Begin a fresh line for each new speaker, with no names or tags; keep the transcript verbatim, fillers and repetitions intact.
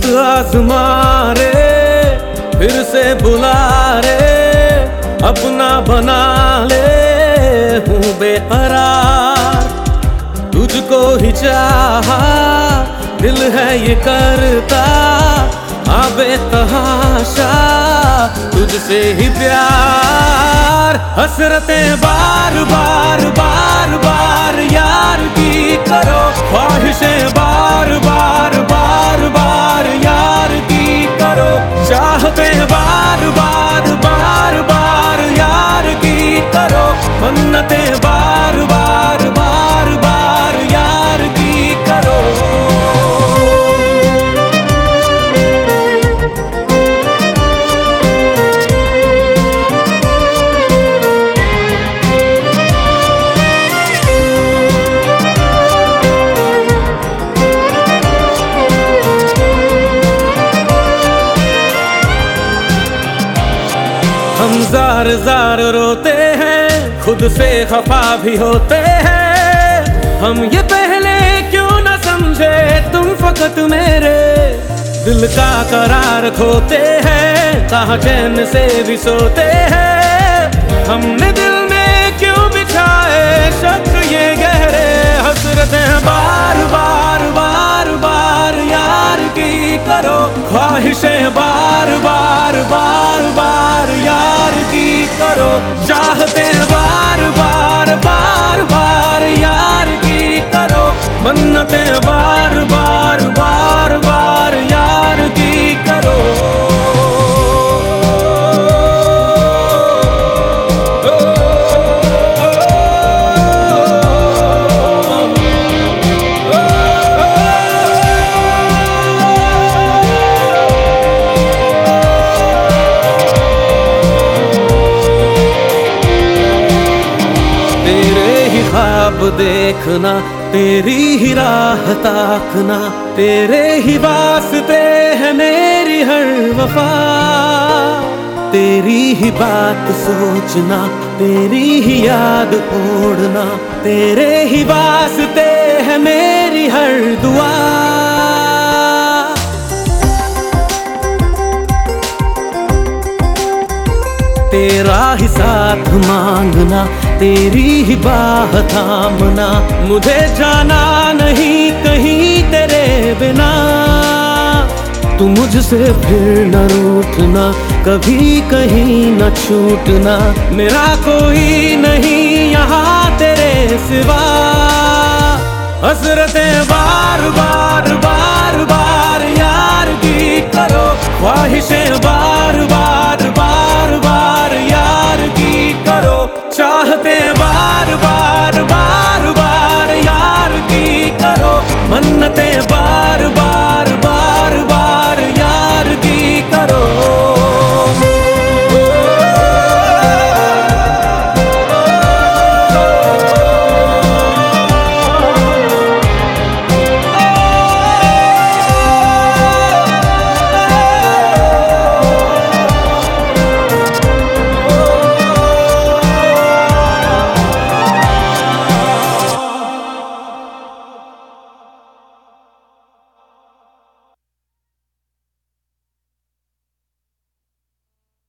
वक्त आजमा रे, फिर से बुला रे, अपना बना ले, हूँ बेकरार, तुझको ही चाहा, दिल है ये करता, हाँ बेतहाशा, तुझसे ही प्यार। हसरतें बार बार बार बार यार की करो, ख्वाहिशें बार बार बार बार यार की करो, चाहतें बार बार बार बार यार की करो, मन्नतें बार बार बार बार यार की करो। हम जार जार रोते हैं, खुद से खफा भी होते हैं, हम ये पहले क्यों न समझे तुम फकत मेरे दिल का करार खोते हैं, कहाँ चैन से भी सोते हैं, हमने दिल में क्यों बिछाए शक ये गहरे। हसरतें बार बार बार बार यार की करो, ख्वाहिशें बार बार बार बार यार की करो, चाहते बार बार बार बार यार की करो, मन्नतें बार बार बार बार यार की करो। ख्वाब देखना, तेरी ही राह ताकना, तेरे ही वास्ते है मेरी हर वफा, तेरी ही बात सोचना, तेरी ही याद ओढ़ना, तेरे ही वास्ते है मेरी हर दुआ। तेरा ही साथ मांगना, तेरी ही बाह थामना, मुझे जाना नहीं कहीं तेरे बिना, तू मुझसे फिर न रूठना, कभी कहीं न छूटना, मेरा कोई नहीं यहाँ तेरे सिवा। हसरतें बार बार बार बार यार की करो, ख्वाहिशें बार